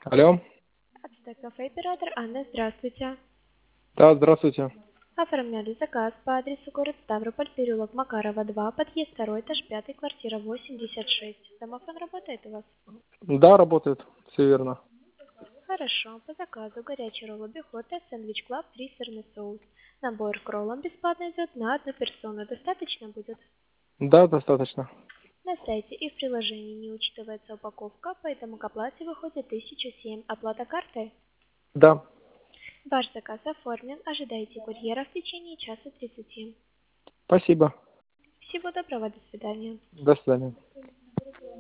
Алло. Ацтек кафе, оператор Анна, здравствуйте. Да, здравствуйте. Оформляли заказ по адресу город Ставрополь, переулок Макарова, 2, подъезд 2, этаж 5, квартира 86. Домофон работает у вас? Да, работает. Все верно. Хорошо. По заказу горячий ролл обихода, сэндвич клаб, 3 сырный соус. Набор к роллам бесплатно идет на одну персону. Достаточно будет? Да, достаточно. На сайте и в приложении не учитывается упаковка, поэтому к оплате выходит 1007. Оплата картой? Да. Ваш заказ оформлен. Ожидайте курьера в течение часа 30. Спасибо. Всего доброго, до свидания. До свидания.